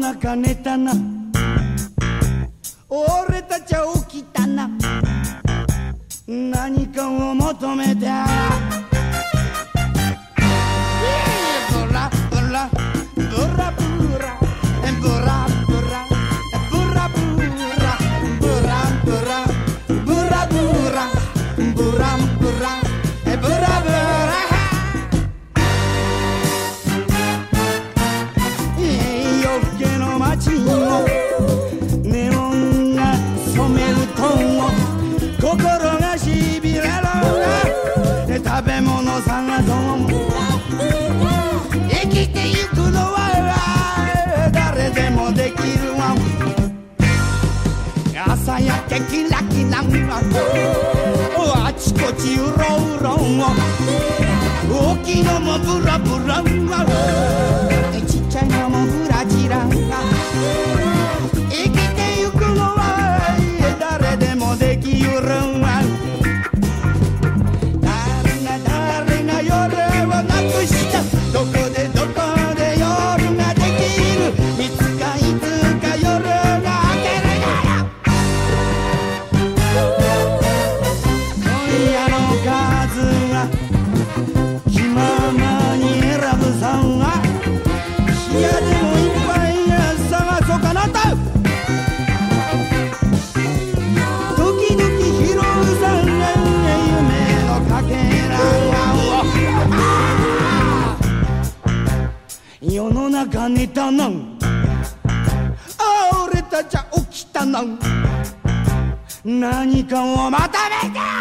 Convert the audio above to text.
中寝たな、俺たちは起きたな、何かを求めてブラブラブラブラブラブラブラブラブラブラブラブラブラブラブラブラ夜更けの街をネオンが染めるトーンを心がしびれる食べ物探そう生きてゆくのは誰でもできるわ朝焼けキラキラあちこちうろうろ大きいのもブラブラちっちゃいのもブラジラ生きてゆくのは誰でもできるわ誰が夜をなくしたどこでどこで夜ができるいつか夜が明けるのよ今夜の数が気ままに選ぶさんはいやでもいっぱい探そうかなと時々拾うさんが夢のかけら世の中寝たな俺たちは起きたな何かをまとめて